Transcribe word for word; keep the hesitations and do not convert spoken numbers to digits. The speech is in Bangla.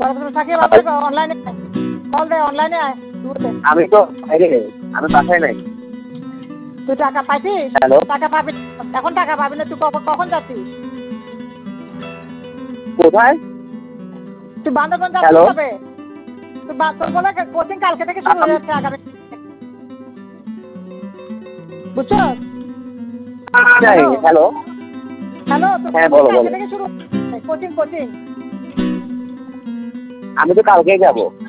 থাকি অনলাইনে কল দে অনলাইনে আয়। আমি তো বাইরে, আমি বাসায় নাই। তুই টাকা পাইছিস? হ্যালো, টাকা পাবি এখন, টাকা পাবি না। তুই কখন যাচ্ছিস? কোথায়? তুই বান্দরবান যাচ্ছিস কবে? তুই তোর বলে কোচিং কালকে থেকে শুরু হয়ে যাচ্ছে আগামী, বুঝছো? হ্যালো হ্যালো, হ্যাঁ বলো বলো। থেকে শুরু কোচিং কোচিং আমি তো কালকেই যাবো।